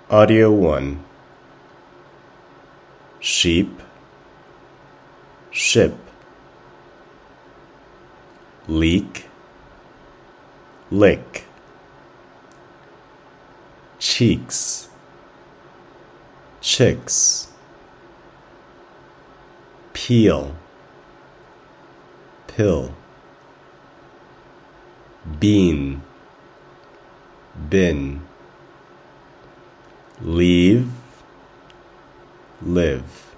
Audio 1. Sheep, ship. Leak, lick. Cheeks, chicks. Peel, pill. Bean, bin. Leave, live.